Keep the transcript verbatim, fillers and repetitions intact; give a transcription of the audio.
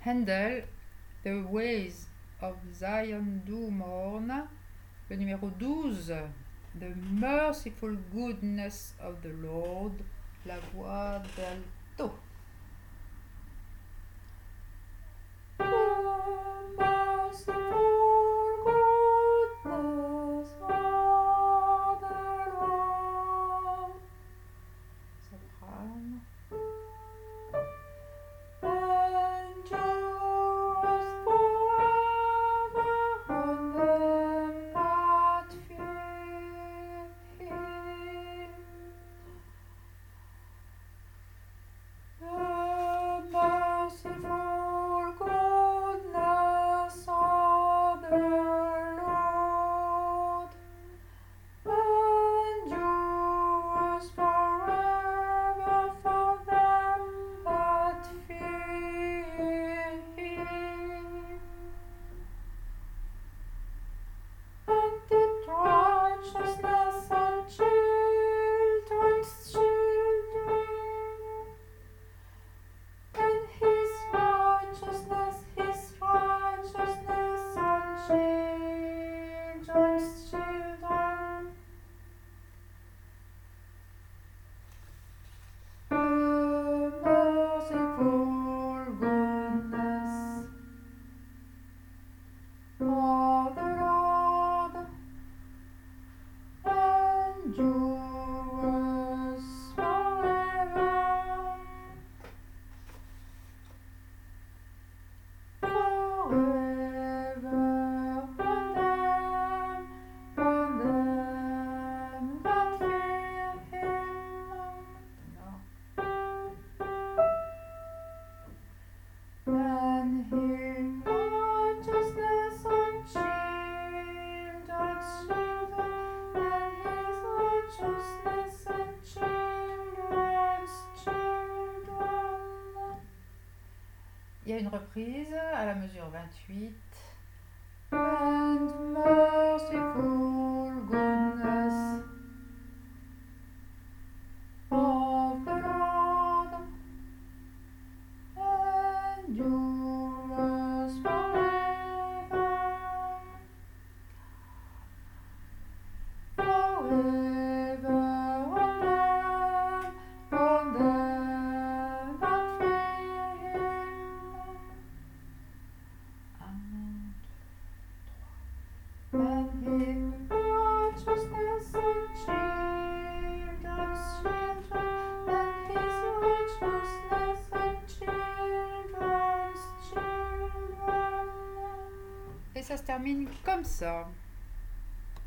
Handel, The Ways of Zion do mourn. Le numéro douze, The Merciful Goodness of the Lord, la voix d'alto. Il y a une reprise à la mesure vingt-huit. And merciful goodness of the Lord endures forever, forever on them, on them that fear Him. Amen. And His righteousness and children's children, and His righteousness and children's children. Et ça se termine comme ça.